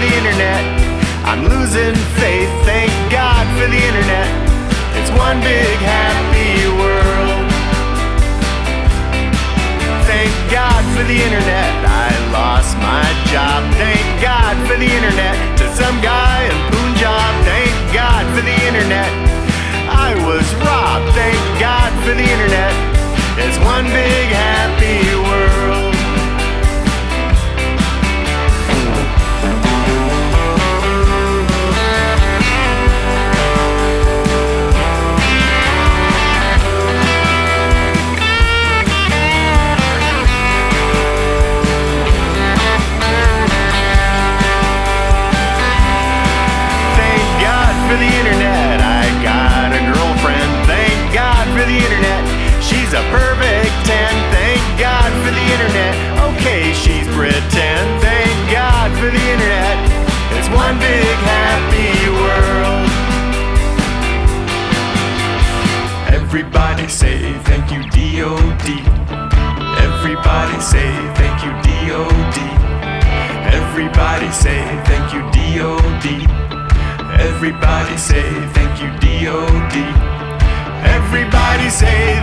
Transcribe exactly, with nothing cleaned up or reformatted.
the internet. I'm losing faith, thank God for the internet. It's one big happy world. Thank God for the internet. I lost my job. Thank God for the internet. To some guy in Punjab. Thank God for the internet. I was robbed. Thank God for the internet. It's one big happy world. For the internet, I got a girlfriend. Thank God for the internet. She's a perfect ten. Thank God for the internet. Okay, she's pretend. Thank God for the internet. It's one big happy world. Everybody say thank you D O D. Everybody say thank you D O D. Everybody say thank you D O D. Everybody say thank you D O D. Everybody say